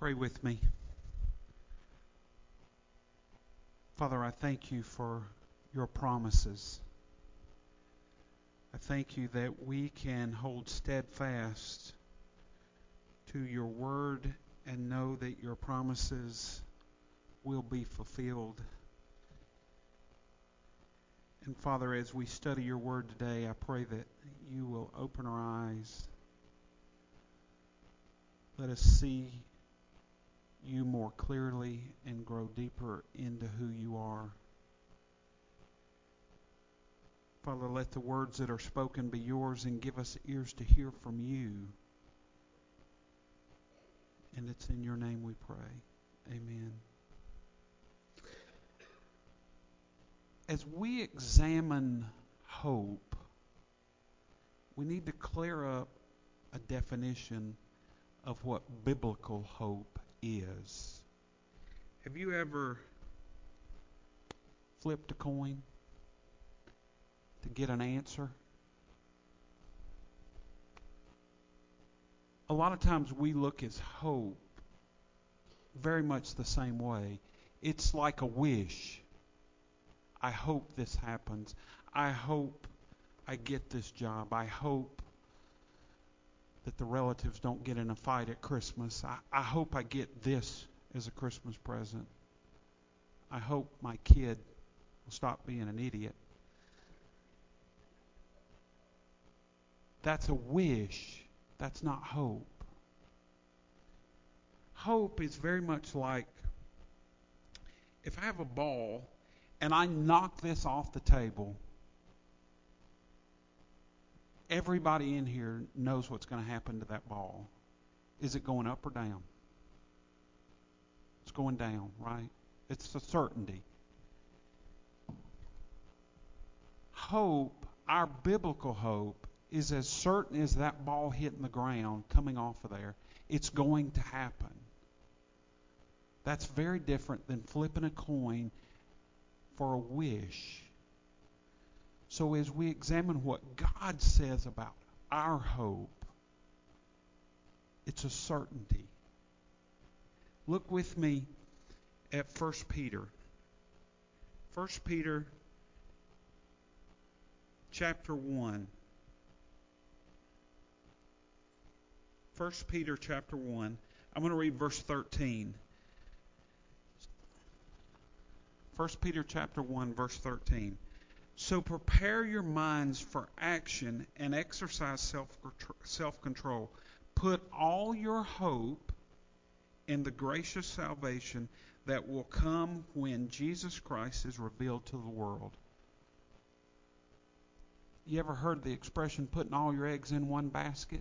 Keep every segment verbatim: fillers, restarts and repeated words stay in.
Pray with me. Father, I thank you for your promises. I thank you that we can hold steadfast to your word and know that your promises will be fulfilled. And Father, as we study your word today, I pray that you will open our eyes. Let us see you more clearly and grow deeper into who you are. Father, let the words that are spoken be yours and give us ears to hear from you. And it's in your name we pray. Amen. As we examine hope, we need to clear up a definition of what biblical hope is. Have you ever flipped a coin to get an answer? A lot of times we look at hope very much the same way. It's like a wish. I hope this happens. I hope I get this job. I hope that the relatives don't get in a fight at Christmas. I, I hope I get this as a Christmas present. I hope my kid will stop being an idiot. That's a wish. That's not hope. Hope is very much like if I have a ball and I knock this off the table, everybody in here knows what's going to happen to that ball. Is it going up or down? It's going down, right? It's a certainty. Hope, our biblical hope, is as certain as that ball hitting the ground, coming off of there. It's going to happen. That's very different than flipping a coin for a wish. So as we examine what God says about our hope, it's a certainty. Look with me at First Peter. First Peter chapter one. First Peter chapter one. I'm going to read verse thirteen. First Peter chapter one, verse thirteen. So prepare your minds for action and exercise self self-control. Put all your hope in the gracious salvation that will come when Jesus Christ is revealed to the world. You ever heard the expression, putting all your eggs in one basket?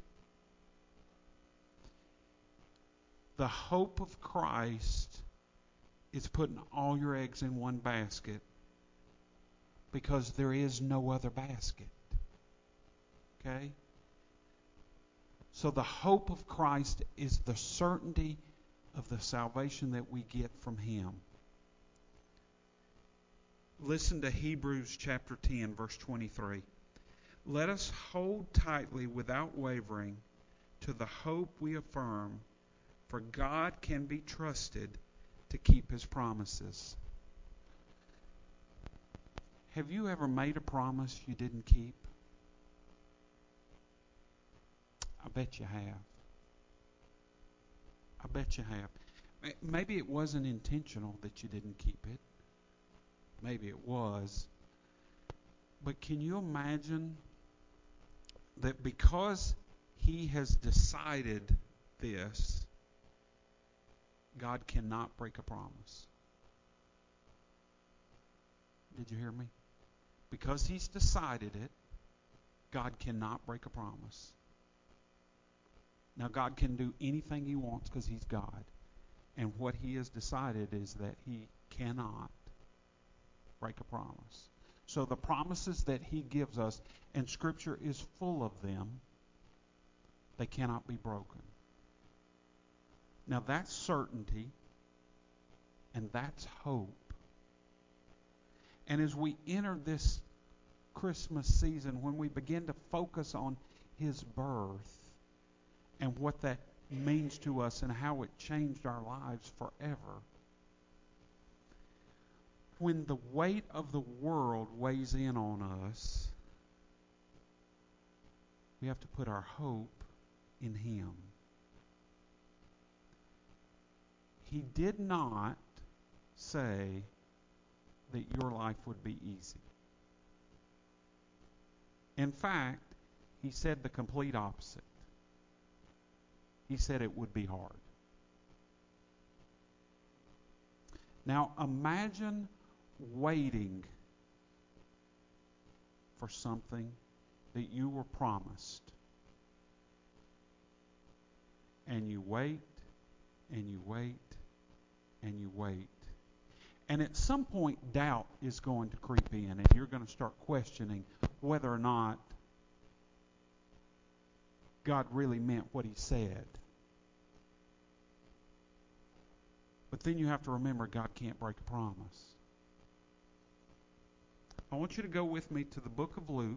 The hope of Christ is putting all your eggs in one basket, because there is no other basket. Okay? So the hope of Christ is the certainty of the salvation that we get from Him. Listen to Hebrews chapter ten, verse twenty-three. Let us hold tightly without wavering to the hope we affirm, for God can be trusted to keep His promises. Have you ever made a promise you didn't keep? I bet you have. I bet you have. Maybe it wasn't intentional that you didn't keep it. Maybe it was. But can you imagine that because He has decided this, God cannot break a promise? Did you hear me? Because He's decided it, God cannot break a promise. Now, God can do anything He wants because He's God. And what He has decided is that He cannot break a promise. So the promises that He gives us, and Scripture is full of them, they cannot be broken. Now, that's certainty, and that's hope. And as we enter this Christmas season, when we begin to focus on His birth and what that means to us and how it changed our lives forever. When the weight of the world weighs in on us, we have to put our hope in Him. He did not say that your life would be easy. In fact, He said the complete opposite. He said it would be hard. Now imagine waiting for something that you were promised. And you wait, and you wait, and you wait. And at some point, doubt is going to creep in, and you're going to start questioning whether or not God really meant what He said. But then you have to remember God can't break a promise. I want you to go with me to the book of Luke.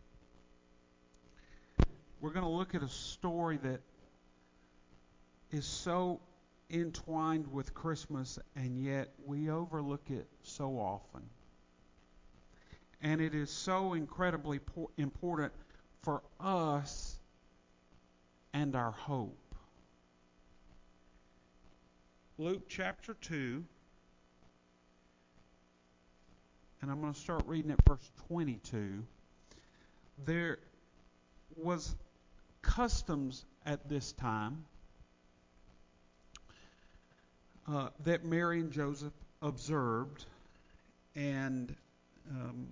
We're going to look at a story that is so entwined with Christmas, and yet we overlook it so often. And it is so incredibly po- important for us and our hope. Luke chapter two, and I'm going to start reading at verse twenty-two. There was customs at this time uh, that Mary and Joseph observed, and um,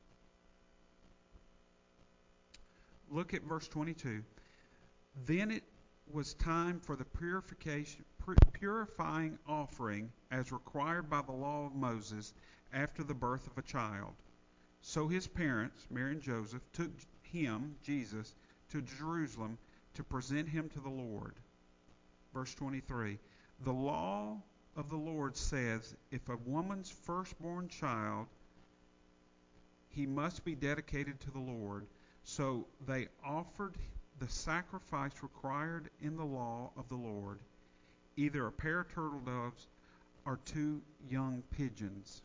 look at verse twenty-two. Then it was time for the purification, purifying offering as required by the law of Moses after the birth of a child. So his parents, Mary and Joseph, took him, Jesus, to Jerusalem to present him to the Lord. Verse twenty-three. The law of the Lord says, if a woman's firstborn child, he must be dedicated to the Lord. So they offered the sacrifice required in the law of the Lord, either a pair of turtle doves or two young pigeons.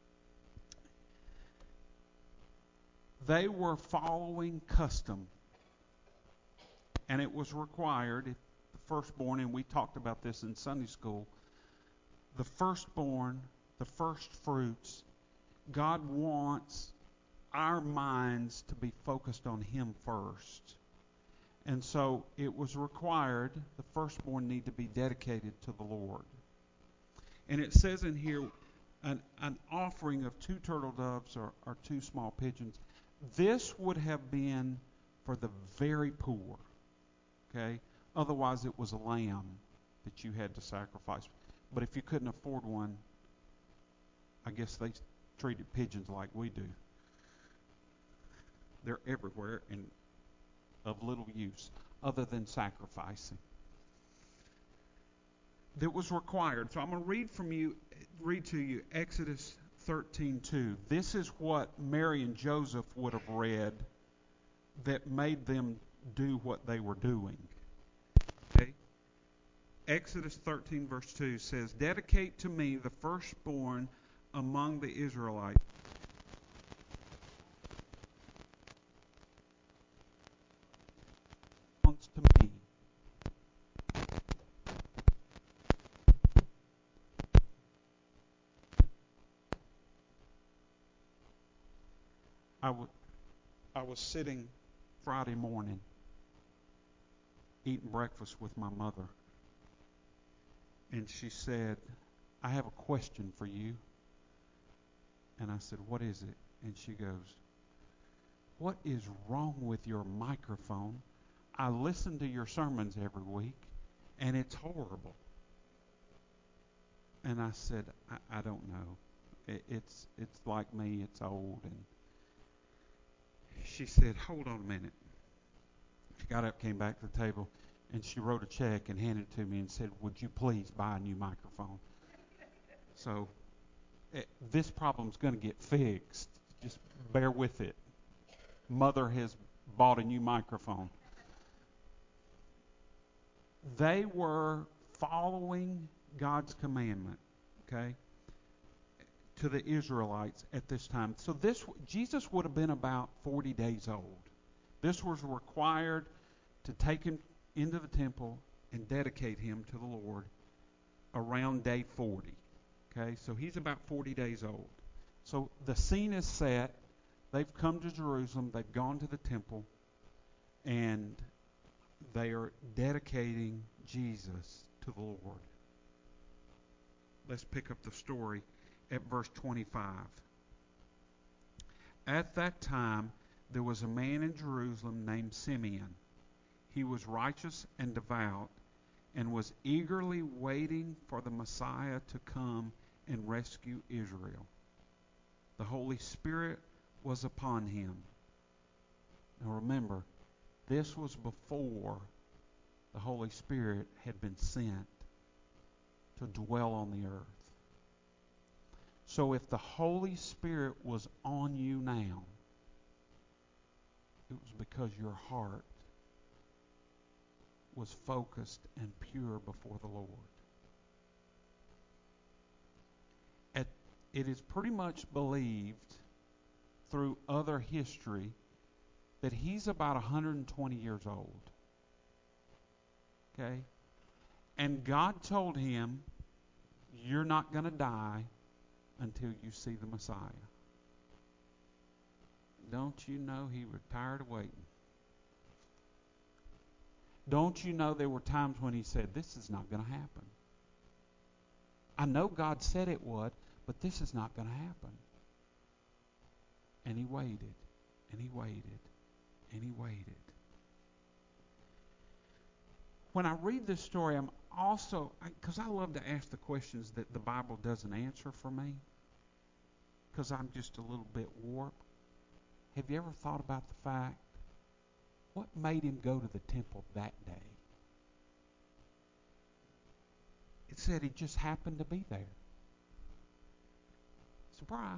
They were following custom, and it was required, if the firstborn, and we talked about this in Sunday school, the firstborn, the first fruits, God wants our minds to be focused on Him first. And so it was required, the firstborn need to be dedicated to the Lord. And it says in here, an, an offering of two turtle doves or, or two small pigeons. This would have been for the very poor. Okay? Otherwise it was a lamb that you had to sacrifice. But if you couldn't afford one, I guess they treated pigeons like we do. They're everywhere and of little use other than sacrificing. That was required. So I'm going to read from you, read to you Exodus thirteen two. This is what Mary and Joseph would have read that made them do what they were doing. Okay? Exodus thirteen verse two says, dedicate to me the firstborn among the Israelites. To me. I, w- I was sitting Friday morning eating breakfast with my mother, and she said, I have a question for you. And I said, what is it? And she goes, what is wrong with your microphone? I listen to your sermons every week, and it's horrible. And I said, I, I don't know. It, it's it's like me. It's old. And she said, hold on a minute. She got up, came back to the table, and she wrote a check and handed it to me and said, would you please buy a new microphone? So it, this problem's going to get fixed. Just bear with it. Mother has bought a new microphone. they were following God's commandment, okay, to the Israelites at this time. So this Jesus would have been about forty days old. This was required to take him into the temple and dedicate him to the Lord around day forty. Okay, so he's about forty days old. So the scene is set. They've come to Jerusalem. They've gone to the temple, and they are dedicating Jesus to the Lord. Let's pick up the story at verse twenty-five. At that time, there was a man in Jerusalem named Simeon. He was righteous and devout, and was eagerly waiting for the Messiah to come and rescue Israel. The Holy Spirit was upon him. Now remember, this was before the Holy Spirit had been sent to dwell on the earth. So if the Holy Spirit was on you now, it was because your heart was focused and pure before the Lord. At, it is pretty much believed through other history that he's about one hundred twenty years old. Okay? And God told him, you're not going to die until you see the Messiah. Don't you know he was tired of waiting? Don't you know there were times when he said, this is not going to happen. I know God said it would, but this is not going to happen. And he waited, and he waited, and he waited. When I read this story, I'm also, because I love to ask the questions that the Bible doesn't answer for me, because I'm just a little bit warped. Have you ever thought about the fact, what made him go to the temple that day? It said he just happened to be there. Surprise.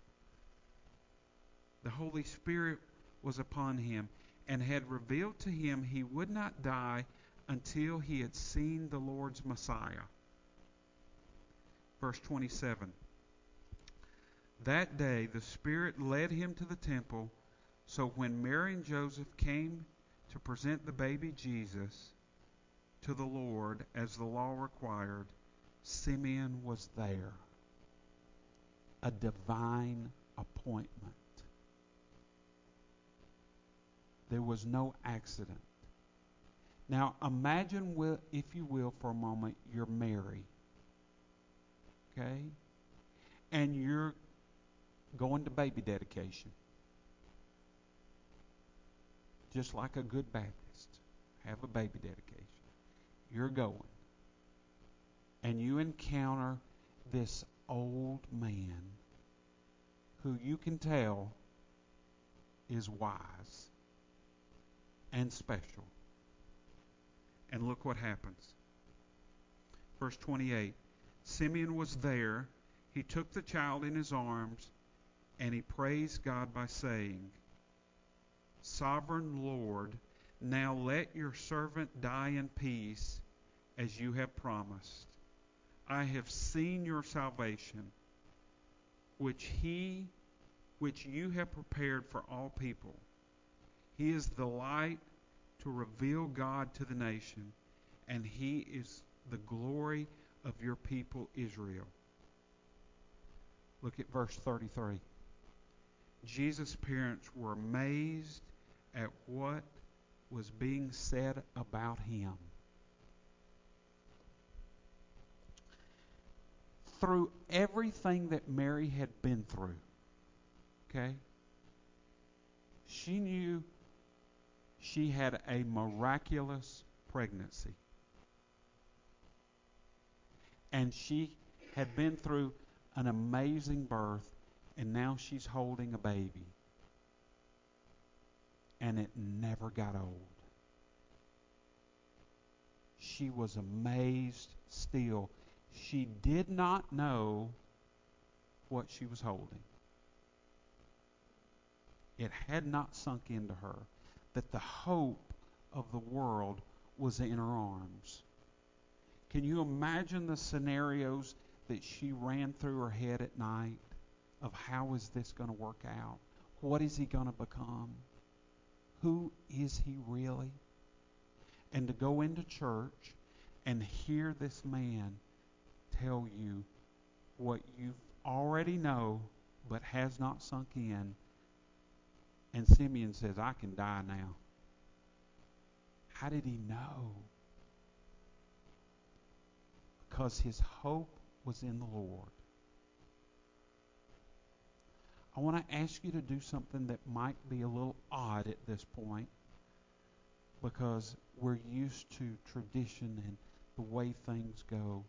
The Holy Spirit was upon him and had revealed to him he would not die until he had seen the Lord's Messiah. Verse twenty-seven. That day the Spirit led him to the temple, so when Mary and Joseph came to present the baby Jesus to the Lord as the law required, Simeon was there. A divine appointment. There was no accident. Now imagine, if you will, for a moment, you're Mary. Okay? And you're going to baby dedication. Just like a good Baptist. Have a baby dedication. You're going. And you encounter this old man who you can tell is wise and special. And look what happens. Verse twenty-eight. Simeon was there. He took the child in his arms, and he praised God by saying, Sovereign Lord, now let your servant die in peace, as you have promised. I have seen your salvation, which he, which you have prepared for all people. He is the light to reveal God to the nation, and he is the glory of your people Israel. Look at verse thirty-three. Jesus' parents were amazed at what was being said about him. Through everything that Mary had been through, okay, she knew she had a miraculous pregnancy. And she had been through an amazing birth, and now she's holding a baby. And it never got old. She was amazed still. She did not know what she was holding. It had not sunk into her that the hope of the world was in her arms. Can you imagine the scenarios that she ran through her head at night of how is this going to work out? What is he going to become? Who is he really? And to go into church and hear this man tell you what you already know but has not sunk in, and Simeon says, I can die now. How did he know? Because his hope was in the Lord. I want to ask you to do something that might be a little odd at this point, because we're used to tradition and the way things go.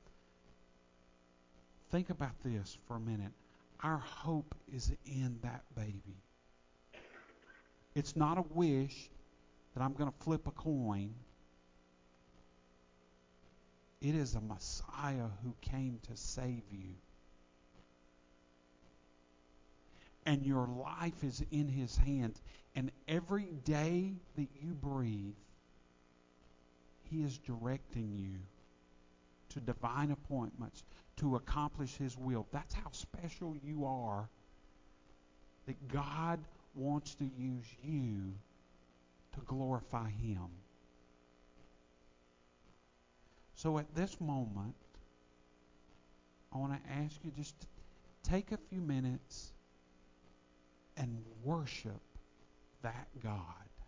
Think about this for a minute. Our hope is in that baby. It's not a wish that I'm going to flip a coin. It is a Messiah who came to save you. And your life is in his hands. And every day that you breathe, he is directing you to divine appointments, to accomplish his will. That's how special you are, that God wants to use you to glorify him. So at this moment, I want to ask you just to take a few minutes and worship that God.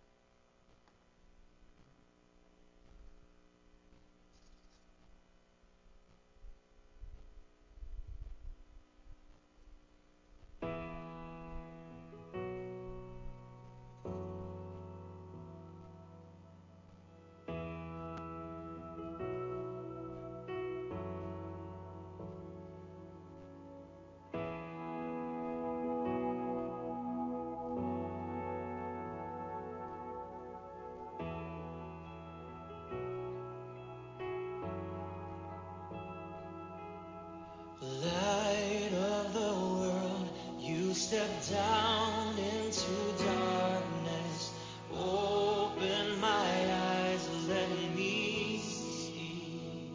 Light of the world, you step down into darkness. Open my eyes, let me see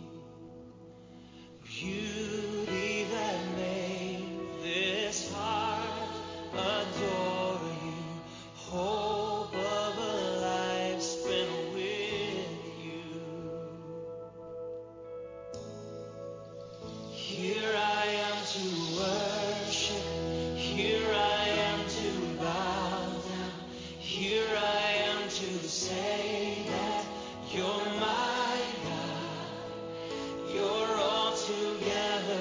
beauty that made this heart adore you. Hope of a life spent with you. Here I am to worship, here I am to bow down, here I am to say that you're my God, you're altogether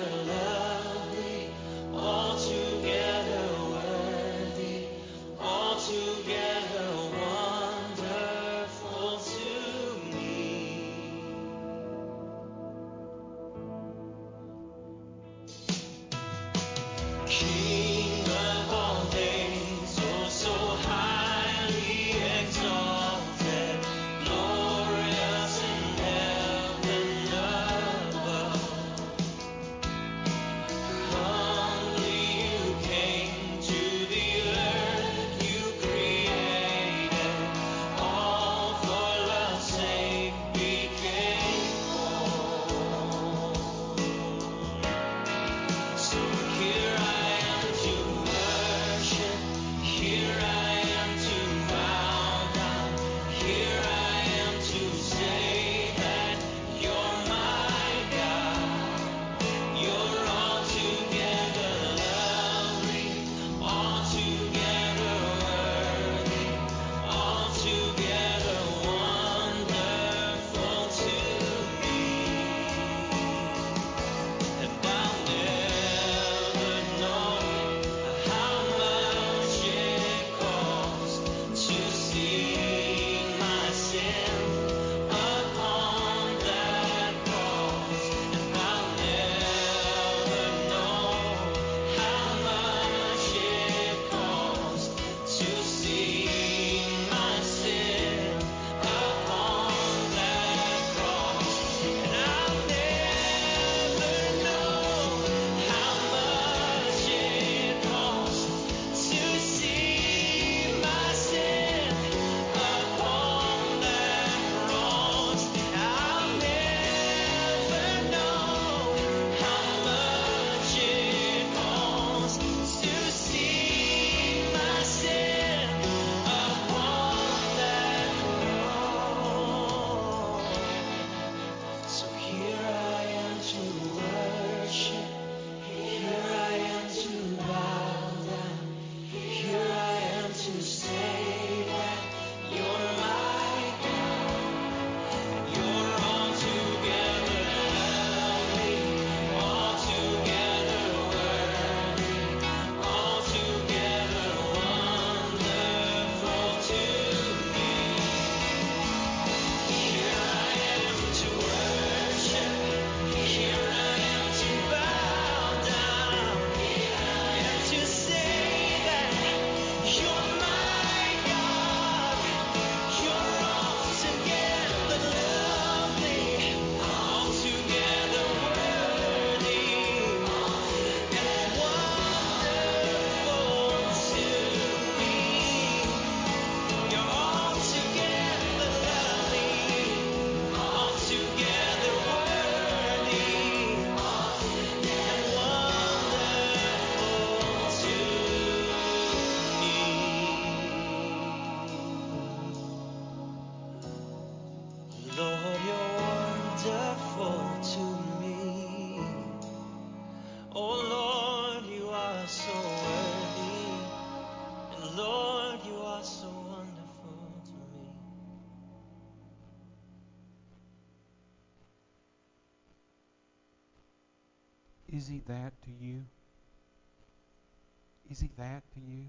Is he that to you? Is he that to you?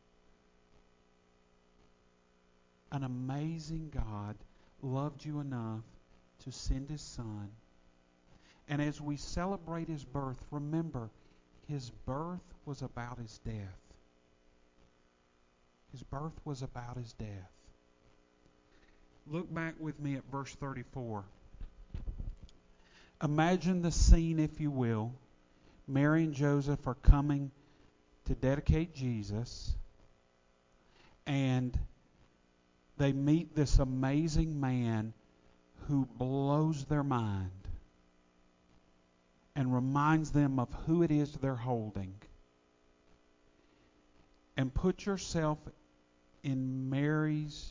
An amazing God loved you enough to send his Son. And as we celebrate his birth, remember, his birth was about his death. His birth was about his death. Look back with me at verse thirty-four. Imagine the scene, if you will. Mary and Joseph are coming to dedicate Jesus, and they meet this amazing man who blows their mind and reminds them of who it is they're holding. And put yourself in Mary's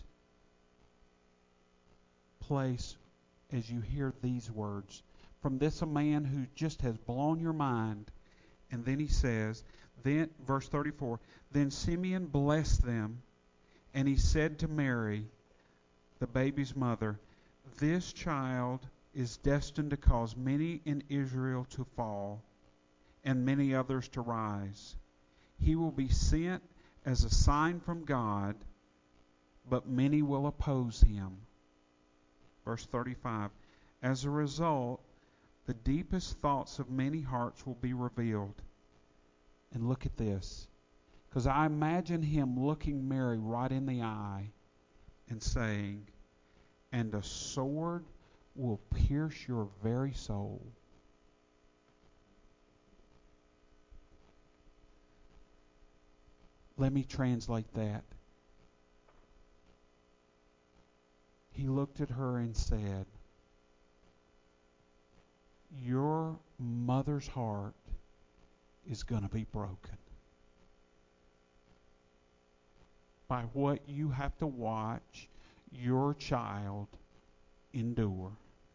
place as you hear these words from this a man who just has blown your mind. And then he says, then verse thirty-four, then Simeon blessed them, and he said to Mary, the baby's mother, this child is destined to cause many in Israel to fall and many others to rise. He will be sent as a sign from God, but many will oppose him. Verse thirty-five, as a result, the deepest thoughts of many hearts will be revealed. And look at this, because I imagine him looking Mary right in the eye and saying, and a sword will pierce your very soul. Let me translate that. He looked at her and said, your mother's heart is going to be broken by what you have to watch your child endure.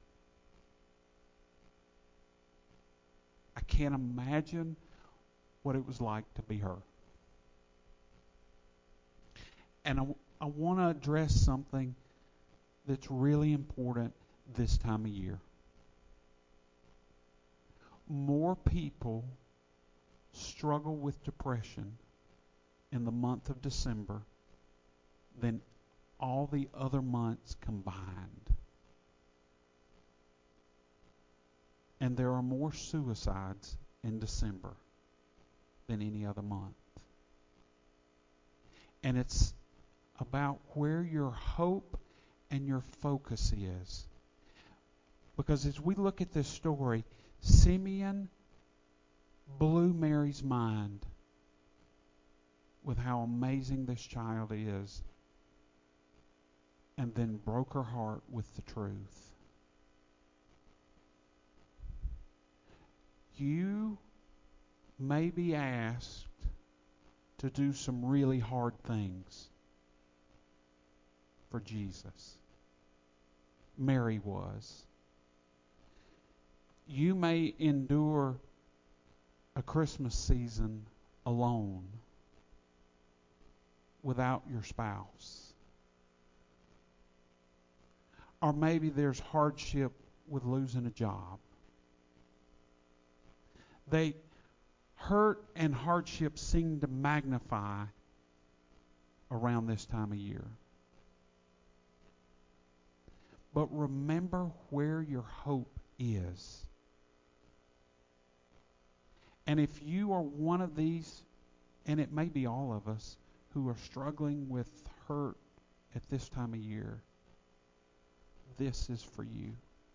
I can't imagine what it was like to be her. And I, I want to address something that's really important this time of year. More people struggle with depression in the month of December than all the other months combined. And there are more suicides in December than any other month. And it's about where your hope and your focus is. Because as we look at this story, Simeon blew Mary's mind with how amazing this child is, and then broke her heart with the truth. You may be asked to do some really hard things for Jesus. Mary was. You may endure a Christmas season alone without your spouse. Or maybe there's hardship with losing a job. They hurt and hardship seem to magnify around this time of year. But remember where your hope is. And if you are one of these, and it may be all of us, who are struggling with hurt at this time of year, this is for you.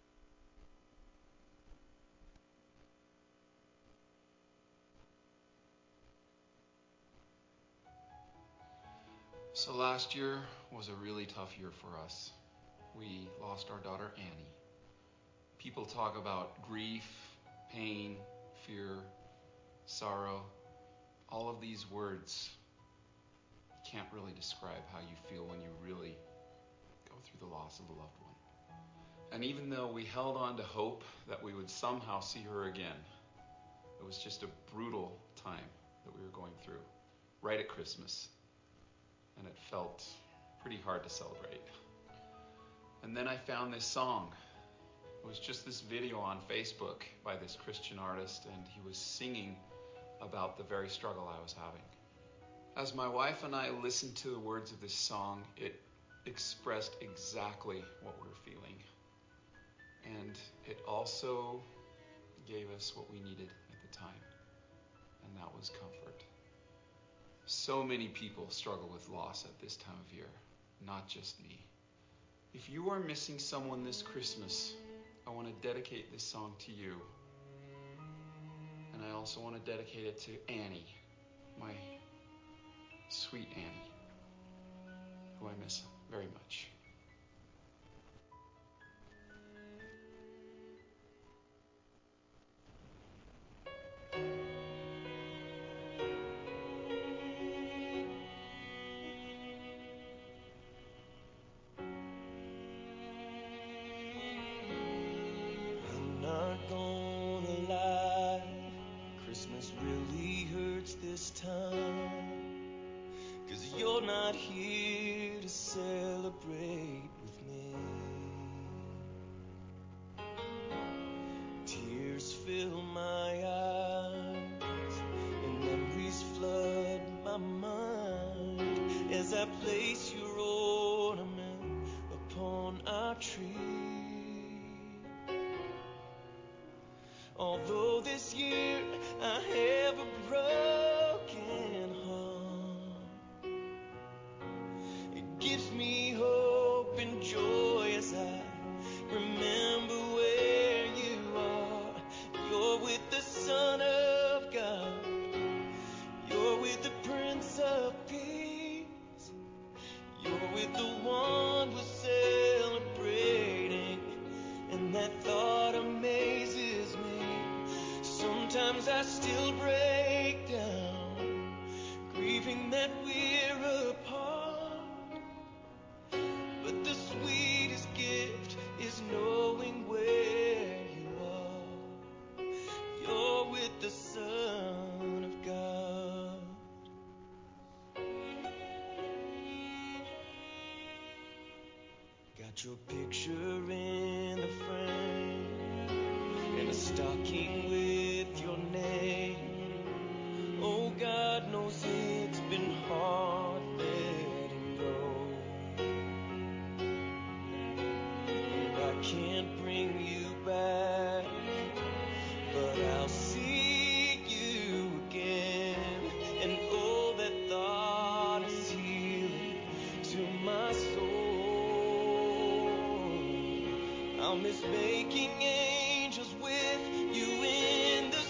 So last year was a really tough year for us. We lost our daughter Annie. People talk about grief, pain, fear, sorrow. All of these words can't really describe how you feel when you really go through the loss of a loved one. And even though we held on to hope that we would somehow see her again, it was just a brutal time that we were going through, right at Christmas. And it felt pretty hard to celebrate. And then I found this song It was just this video on Facebook by this Christian artist, and he was singing about the very struggle I was having. As my wife and I listened to the words of this song, it expressed exactly what we were feeling. And it also gave us what we needed at the time, and that was comfort. So many people struggle with loss at this time of year, not just me. If you are missing someone this Christmas, I want to dedicate this song to you. And I also want to dedicate it to Annie, my sweet Annie, who I miss very much. I'm not gonna lie, Christmas really hurts this time, 'cause you're not here to celebrate with me. Tears fill my eyes and memories flood my mind as I place your ornament upon our tree. Although this year I have a broken heart, it gives me hope and joy as I remember where you are. You're with the Son of God, you're with the Prince of Peace, you're with the one we're celebrating, and that thought amazes me. Sometimes I still break down, grieving that we're apart. But the sweetest gift is knowing where you are. You're with the Son of God. Got your picture in the frame and a stocking with your name. Oh, God knows it's been hard letting go. And I can't bring you back, but I'll seek you again. And oh, that thought is healing to my soul. I'll miss making angels with you in the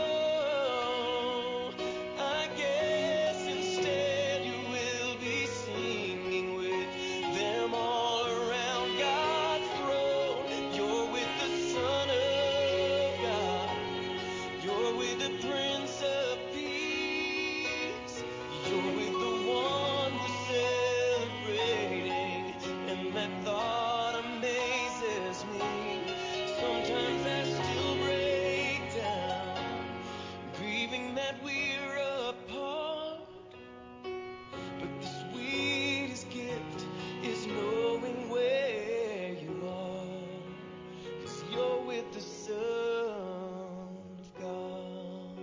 snow. I guess instead you will be singing with them all around God's throne. You're with the Son of God, you're with the Prince of Peace, you're with the one we're celebrating, and that thought amazes me. Sometimes I still break down, grieving that we're apart. But the sweetest gift is knowing where you are, 'cause you're with the Son of God.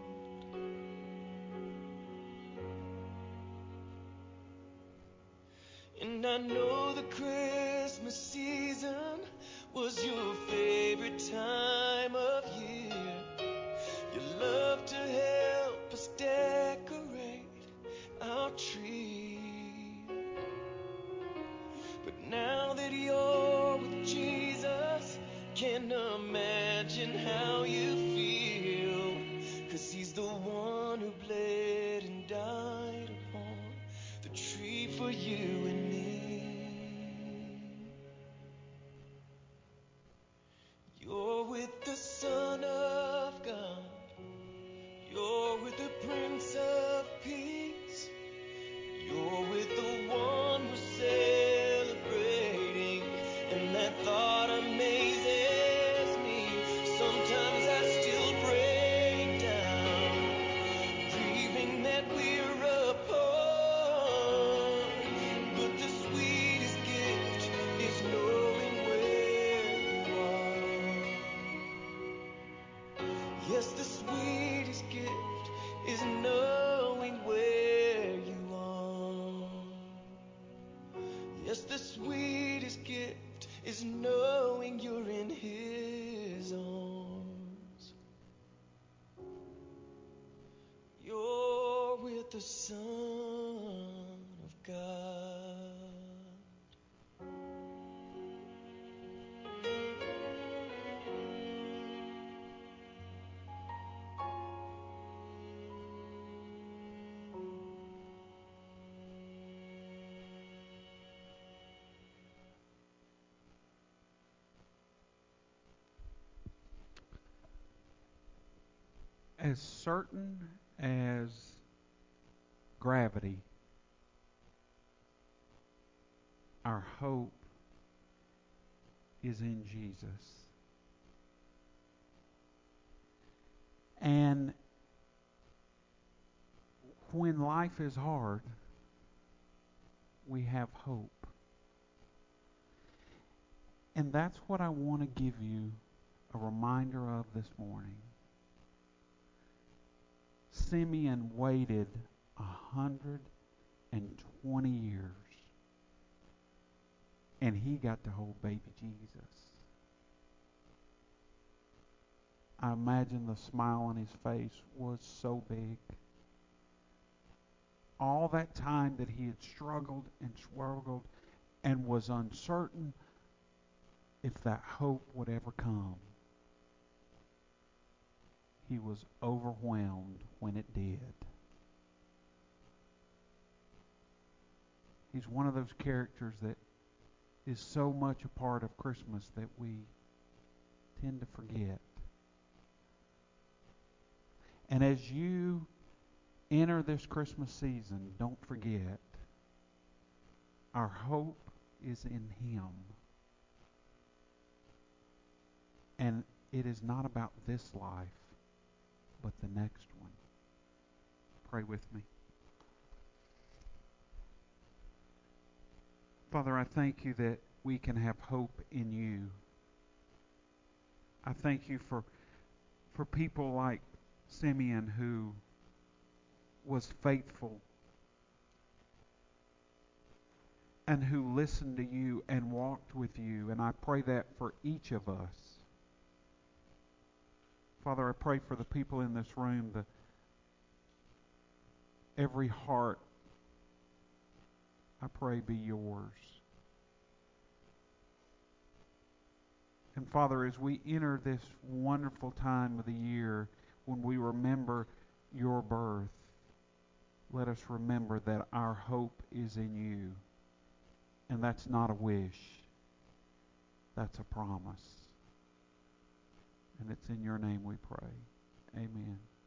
And I know the Christmas season was your favorite time of year. You love to help us decorate our tree. But now that you're with Jesus, can't imagine how you feel, 'cause he's the one who bled and died upon the tree for you and me. You're with the Yes, the sweetest gift is knowing where you are. Yes, the sweetest gift is knowing you're in His arms. You're with the Son of God. As certain as gravity, our hope is in Jesus. And when life is hard, we have hope. And that's what I want to give you a reminder of this morning. Simeon waited a hundred and twenty years, and he got to hold baby Jesus. I imagine the smile on his face was so big. All that time that he had struggled and struggled and was uncertain if that hope would ever come, he was overwhelmed when it did. He's one of those characters that is so much a part of Christmas that we tend to forget. And as you enter this Christmas season, don't forget, our hope is in Him. And it is not about this life, but the next one. Pray with me. Father, I thank you that we can have hope in you. I thank you for for people like Simeon, who was faithful and who listened to you and walked with you. And I pray that for each of us. Father, I pray for the people in this room, the every heart, I pray, be yours. And Father, as we enter this wonderful time of the year when we remember your birth, let us remember that our hope is in you. And that's not a wish. That's a promise. And it's in your name we pray. Amen.